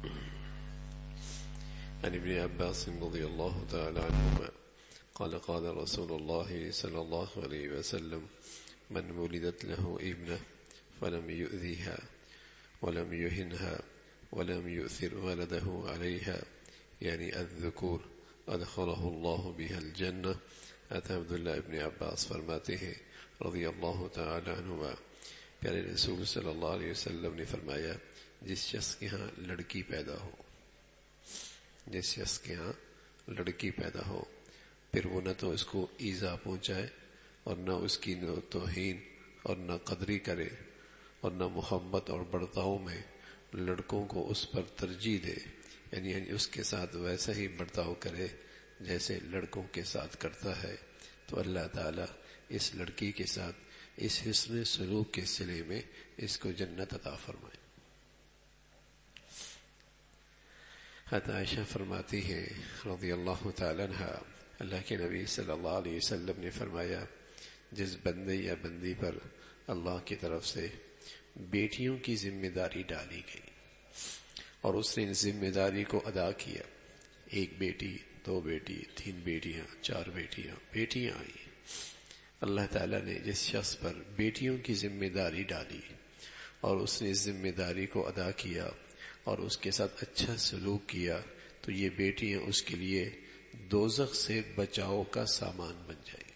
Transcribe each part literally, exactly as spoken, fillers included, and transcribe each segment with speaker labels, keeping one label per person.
Speaker 1: عن ابن عباس رضي الله تعالى عنهما قال قال رسول الله صلى الله عليه وسلم من ولدت له ابنة فلم يؤذيها ولم يهنها ولم يؤثر ولده عليها يعني الذكور ادخله الله بها الجنة. حضرت عبداللہ ابن عباس فرماتے ہیں رضی اللہ تعالی عنہما، پیارے رسول صلی اللہ علیہ وسلم نے فرمایا جس شخص کے ہاں لڑکی پیدا ہو جس شخص کے ہاں لڑکی پیدا ہو پھر وہ نہ تو اس کو ایذا پہنچائے اور نہ اس کی نہ توہین اور نہ قدری کرے اور نہ محبت اور برتاؤ میں لڑکوں کو اس پر ترجیح دے، یعنی اس کے ساتھ ویسا ہی برتاؤ کرے جیسے لڑکوں کے ساتھ کرتا ہے، تو اللہ تعالیٰ اس لڑکی کے ساتھ اس حسن سلوک کے صلے میں اس کو جنت عطا فرمائے۔ حضرت عائشہ فرماتی ہے رضی اللہ تعالی عنہ، اللہ کے نبی صلی اللہ علیہ وسلم نے فرمایا جس بندے یا بندی پر اللہ کی طرف سے بیٹیوں کی ذمہ داری ڈالی گئی اور اس نے ذمہ داری کو ادا کیا، ایک بیٹی، دو بیٹی، تین بیٹیاں، چار بیٹیاں بیٹیاں آئیں، اللہ تعالیٰ نے جس شخص پر بیٹیوں کی ذمہ داری ڈالی اور اس نے اس ذمہ داری کو ادا کیا اور اس کے ساتھ اچھا سلوک کیا، تو یہ بیٹیاں اس کے لیے دوزخ سے بچاؤ کا سامان بن جائیں۔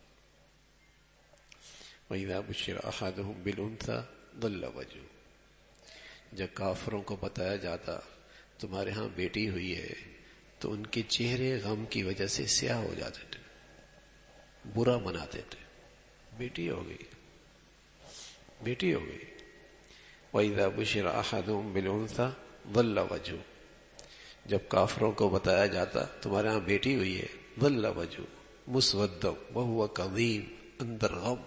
Speaker 1: وَإِذَا بُشِّرَ أَحَدُهُمْ بِالْأُنثَىٰ ظَلَّ وَجْهُهُ، جب کافروں کو بتایا جاتا تمہارے ہاں بیٹی ہوئی ہے تو ان کے چہرے غم کی وجہ سے سیاہ ہو جاتے تھے، برا مناتے تھے، بیٹی ہو گئی بیٹی ہو گئی وَإِذَا بُشِّرَ أَحَدُهُمْ بِالْأُنثَىٰ ظَلَّ وَجْهُهُ، جب کافروں کو بتایا جاتا تمہارے ہاں بیٹی ہوئی ہے ظَلَّ وَجْهُهُ مُسْوَدًّا وَهُوَ كَظِيمٌ، اندر غم۔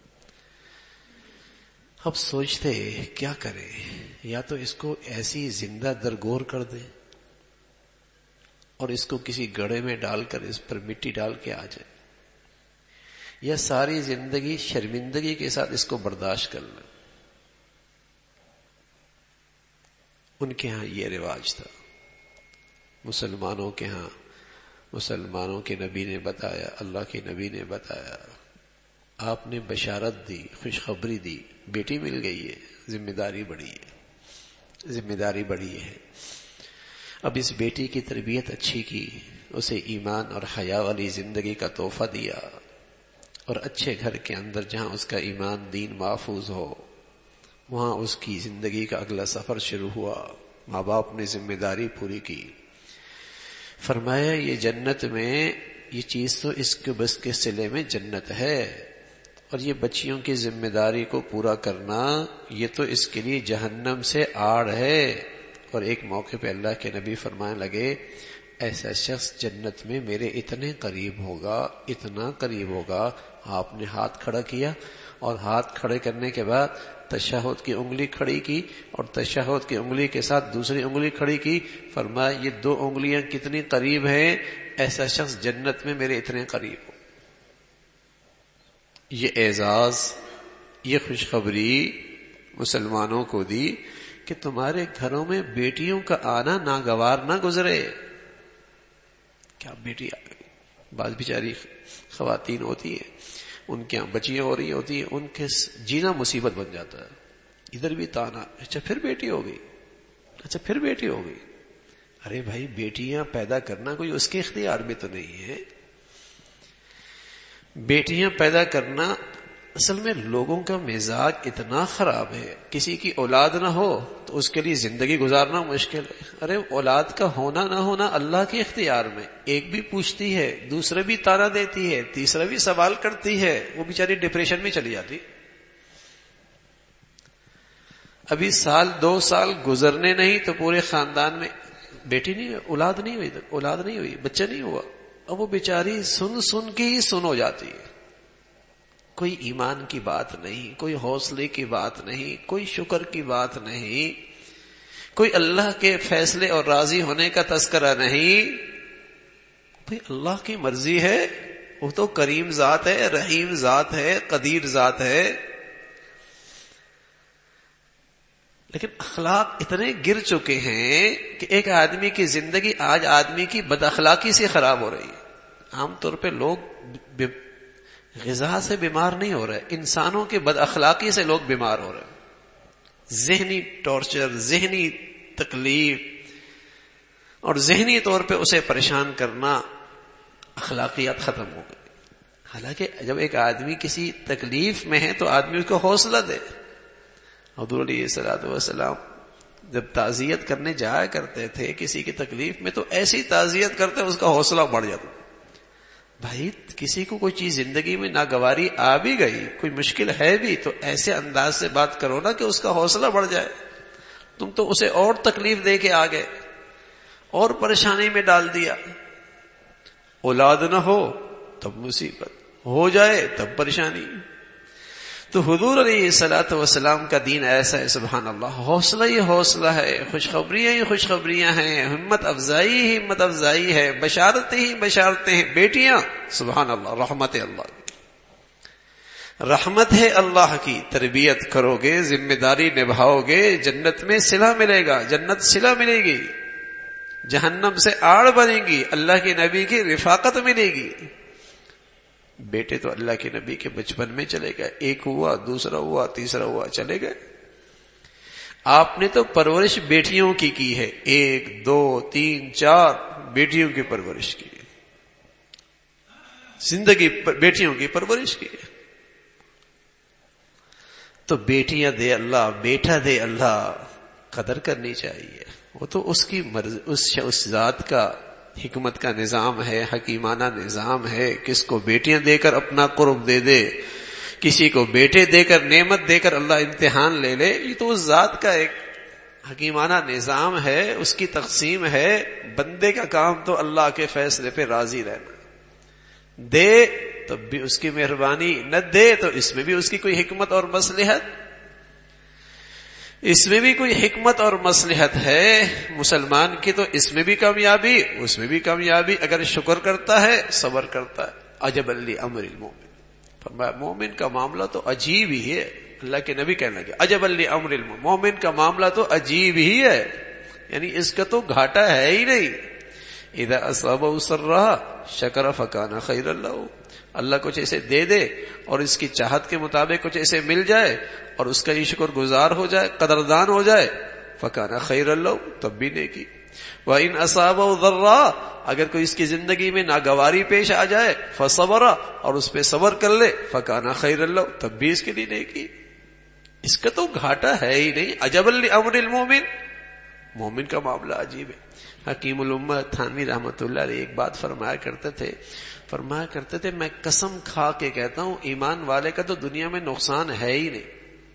Speaker 1: اب سوچتے کیا کریں، یا تو اس کو ایسی زندہ درگور کر دیں اور اس کو کسی گڑھے میں ڈال کر اس پر مٹی ڈال کے آ جائے، یا ساری زندگی شرمندگی کے ساتھ اس کو برداشت کر لیں۔ ان کے ہاں یہ رواج تھا، مسلمانوں کے ہاں مسلمانوں کے نبی نے بتایا، اللہ کے نبی نے بتایا، آپ نے بشارت دی، خوشخبری دی، بیٹی مل گئی ہے، ذمہ داری بڑھی ہے ذمہ داری بڑھی ہے۔ اب اس بیٹی کی تربیت اچھی کی، اسے ایمان اور حیا والی زندگی کا تحفہ دیا، اور اچھے گھر کے اندر جہاں اس کا ایمان دین محفوظ ہو وہاں اس کی زندگی کا اگلا سفر شروع ہوا۔ ماں باپ نے ذمہ داری پوری کی، فرمایا یہ جنت میں یہ چیز تو اس کے بس کے صلے میں جنت ہے، اور یہ بچیوں کی ذمہ داری کو پورا کرنا یہ تو اس کے لیے جہنم سے آڑ ہے۔ اور ایک موقع پہ اللہ کے نبی فرمانے لگے ایسا شخص جنت میں میرے اتنے قریب ہوگا اتنا قریب ہوگا۔ آپ نے ہاتھ کھڑا کیا اور ہاتھ کھڑے کرنے کے بعد تشہد کی انگلی کھڑی کی اور تشہد کی انگلی کے ساتھ دوسری انگلی کھڑی کی، فرمایا یہ دو انگلیاں کتنی قریب ہیں، ایسا شخص جنت میں میرے اتنے قریب ہو۔ یہ اعزاز، یہ خوشخبری مسلمانوں کو دی کہ تمہارے گھروں میں بیٹیوں کا آنا ناگوار نہ گزرے۔ کیا بیٹی آ گئی، بعض بیچاری خواتین ہوتی ہیں ان کے یہاں بچیاں ہو رہی ہوتی ہیں، ان کے جینا مصیبت بن جاتا ہے، ادھر بھی تانا، اچھا پھر بیٹی ہو گئی، اچھا پھر بیٹی ہو گئی۔ ارے بھائی بیٹیاں پیدا کرنا کوئی اس کے اختیار میں تو نہیں ہے۔ بیٹیاں پیدا کرنا اصل میں لوگوں کا مزاج اتنا خراب ہے، کسی کی اولاد نہ ہو تو اس کے لیے زندگی گزارنا مشکل ہے۔ ارے اولاد کا ہونا نہ ہونا اللہ کے اختیار میں، ایک بھی پوچھتی ہے، دوسرے بھی تانا دیتی ہے، تیسرا بھی سوال کرتی ہے، وہ بیچاری ڈپریشن میں چلی جاتی۔ ابھی سال دو سال گزرنے نہیں تو پورے خاندان میں بیٹی نہیں، اولاد نہیں ہوئی اولاد نہیں ہوئی بچہ نہیں ہوا، اب وہ بیچاری سن سن کے ہی سن ہو جاتی ہے۔ کوئی ایمان کی بات نہیں، کوئی حوصلے کی بات نہیں، کوئی شکر کی بات نہیں، کوئی اللہ کے فیصلے اور راضی ہونے کا تذکرہ نہیں۔ بھئی اللہ کی مرضی ہے، وہ تو کریم ذات ہے، رحیم ذات ہے، قدیر ذات ہے۔ لیکن اخلاق اتنے گر چکے ہیں کہ ایک آدمی کی زندگی آج آدمی کی بد اخلاقی سے خراب ہو رہی ہے. عام طور پہ لوگ غذا سے بیمار نہیں ہو رہے, انسانوں کی بد اخلاقی سے لوگ بیمار ہو رہے ہیں. ذہنی ٹارچر, ذہنی تکلیف اور ذہنی طور پہ اسے پریشان کرنا, اخلاقیات ختم ہو گئی. حالانکہ جب ایک آدمی کسی تکلیف میں ہے تو آدمی اس کو حوصلہ دے. حضور علیہ الصلوۃ والسلام جب تعزیت کرنے جایا کرتے تھے کسی کی تکلیف میں تو ایسی تعزیت کرتے اس کا حوصلہ بڑھ جاتا. بھائی کسی کو کوئی چیز زندگی میں ناگواری آ بھی گئی, کوئی مشکل ہے بھی, تو ایسے انداز سے بات کرو نا کہ اس کا حوصلہ بڑھ جائے. تم تو اسے اور تکلیف دے کے آ گئے, اور پریشانی میں ڈال دیا. اولاد نہ ہو تب مصیبت, ہو جائے تب پریشانی. تو حضور علیہ الصلوۃ والسلام کا دین ایسا ہے, سبحان اللہ. حوصلہ ہی حوصلہ ہے, خوشخبریاں ہی خوشخبریاں ہیں, ہمت افزائی ہی ہمت افزائی ہے, بشارتیں ہی بشارتیں ہیں. بیٹیاں سبحان اللہ رحمت اللہ کی, رحمت ہے اللہ کی. تربیت کرو گے, ذمہ داری نبھاؤ گے, جنت میں صلہ ملے گا, جنت صلہ ملے گی, جہنم سے آڑ بنے گی, اللہ کے نبی کی رفاقت ملے گی. بیٹے تو اللہ کے نبی کے بچپن میں چلے گئے, ایک ہوا, دوسرا ہوا, تیسرا ہوا, چلے گئے. آپ نے تو پرورش بیٹیوں کی کی ہے, ایک دو تین چار بیٹیوں کی پرورش کی, زندگی بیٹیوں کی پرورش کی. تو بیٹیاں دے اللہ, بیٹا دے اللہ, قدر کرنی چاہیے. وہ تو اس کی مرضی, اس, اس ذات کا حکمت کا نظام ہے, حکیمانہ نظام ہے. کس کو بیٹیاں دے کر اپنا قرب دے دے, کسی کو بیٹے دے کر نعمت دے کر اللہ امتحان لے لے, یہ تو اس ذات کا ایک حکیمانہ نظام ہے, اس کی تقسیم ہے. بندے کا کام تو اللہ کے فیصلے پہ راضی رہنا. دے تب بھی اس کی مہربانی, نہ دے تو اس میں بھی اس کی کوئی حکمت اور مصلحت, اس میں بھی کوئی حکمت اور مصلحت ہے. مسلمان کی تو اس میں بھی کامیابی, اس میں بھی کامیابی, اگر شکر کرتا ہے, صبر کرتا ہے. عجب لامر المومن, فرمایا مومن کا معاملہ تو عجیب ہی ہے. اللہ کے نبی کہنے لگے عجب لامر المومن, مومن کا معاملہ تو عجیب ہی ہے, یعنی اس کا تو گھاٹا ہے ہی نہیں. اذا اصابہ سرہ شکر فکان خیر اللہ, اللہ کچھ ایسے دے دے اور اس کی چاہت کے مطابق کچھ ایسے مل جائے اور اس کا یہ شکر گزار ہو جائے, قدردان ہو جائے, فکان خیر اللہ, تب بھی نیکی. وَإِنْ أَصَابَهُ ضَرًّا, اگر کوئی اس کی زندگی میں ناگواری پیش آ جائے, فَصَبَرَ, اور اس پہ صبر کر لے, فَكَانَ خَيْرَ اللَّهُ, تب بھی اس کے لیے نیکی. اس کا تو گھاٹا ہے ہی نہیں. عجب لامر المومن, مومن کا معاملہ عجیب ہے. حکیم الامہ تھانوی رحمۃ اللہ علیہ ایک بات فرمایا کرتے تھے, فرمایا کرتے تھے میں قسم کھا کے کہتا ہوں ایمان والے کا تو دنیا میں نقصان ہے ہی نہیں.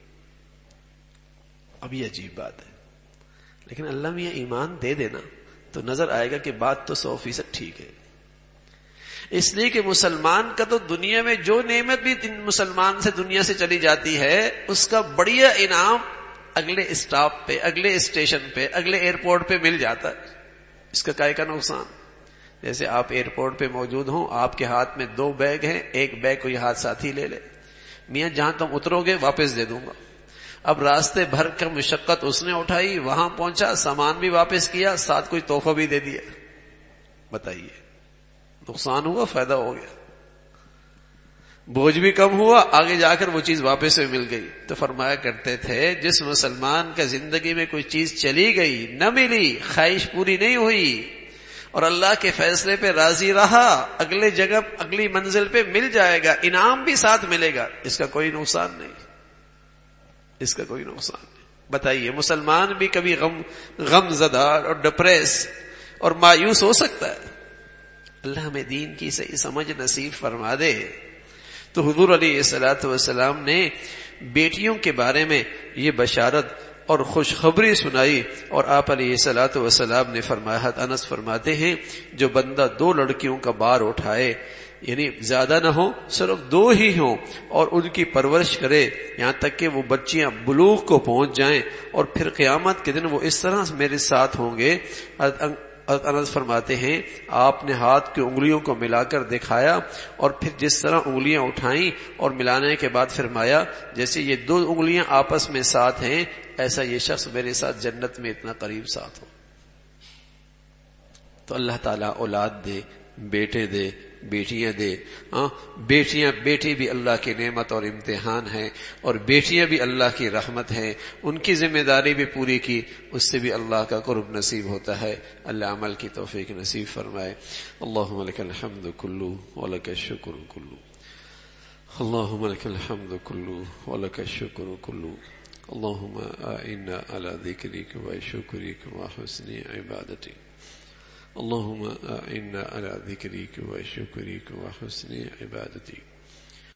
Speaker 1: اب یہ عجیب بات ہے, لیکن اللہ میاں ایمان دے دینا تو نظر آئے گا کہ بات تو سو فیصد ٹھیک ہے. اس لیے کہ مسلمان کا تو دنیا میں جو نعمت بھی مسلمان سے دنیا سے چلی جاتی ہے اس کا بڑیا انعام اگلے اسٹاپ پہ, اگلے اسٹیشن پہ, اگلے ایئرپورٹ پہ مل جاتا ہے. اس کا کائے کا نقصان. جیسے آپ ایئرپورٹ پہ موجود ہوں, آپ کے ہاتھ میں دو بیگ ہیں, ایک بیگ کوئی ہاتھ ساتھی لے لے, میاں جہاں تم اترو گے واپس دے دوں گا. اب راستے بھر کا مشقت اس نے اٹھائی, وہاں پہنچا, سامان بھی واپس کیا, ساتھ کوئی تحفہ بھی دے دیا. بتائیے نقصان ہوا فائدہ ہو گیا؟ بوجھ بھی کم ہوا, آگے جا کر وہ چیز واپس سے مل گئی. تو فرمایا کرتے تھے جس مسلمان کا زندگی میں کوئی چیز چلی گئی, نہ ملی, خواہش پوری نہیں ہوئی, اور اللہ کے فیصلے پہ راضی رہا, اگلے جگہ اگلی منزل پہ مل جائے گا, انعام بھی ساتھ ملے گا, اس کا کوئی نقصان نہیں, اس کا کوئی نقصان نہیں. بتائیے مسلمان بھی کبھی غم غم زدہ اور ڈپریس اور مایوس ہو سکتا ہے. اللہ ہمیں دین کی صحیح سمجھ نصیب فرما دے. تو حضور علیہ الصلوۃ والسلام نے بیٹیوں کے بارے میں یہ بشارت اور خوشخبری سنائی, اور آپ علیہ الصلوۃ والسلام نے فرمایا, انس فرماتے ہیں جو بندہ دو لڑکیوں کا بار اٹھائے, یعنی زیادہ نہ ہو, صرف دو ہی ہوں, اور ان کی پرورش کرے یہاں تک کہ وہ بچیاں بلوغ کو پہنچ جائیں, اور پھر قیامت کے دن وہ اس طرح میرے ساتھ ہوں گے. انس فرماتے ہیں آپ نے ہاتھ کی انگلیوں کو ملا کر دکھایا, اور پھر جس طرح انگلیاں اٹھائیں اور ملانے کے بعد فرمایا جیسے یہ دو انگلیاں آپس میں ساتھ ہیں, ایسا یہ شخص میرے ساتھ جنت میں اتنا قریب ساتھ ہو. تو اللہ تعالیٰ اولاد دے، بیٹے دے، بیٹیاں دے. ہاں بیٹیاں بیٹی بھی اللہ کی نعمت اور امتحان ہے، اور بیٹیاں بھی اللہ کی رحمت ہیں. ان کی ذمہ داری بھی پوری کی، اس سے بھی اللہ کا قرب نصیب ہوتا ہے. اللہ عمل کی توفیق نصیب فرمائے. اللہم لک الحمد کلو ولک الشکر کلو. اللہم لک الحمد کلو ولک الشکر کلو. اللہم اعنا علی ذکرک و شکرک و حسن عبادتک. اللهم أعنا على ذكرك وشكرك وحسن عبادتك.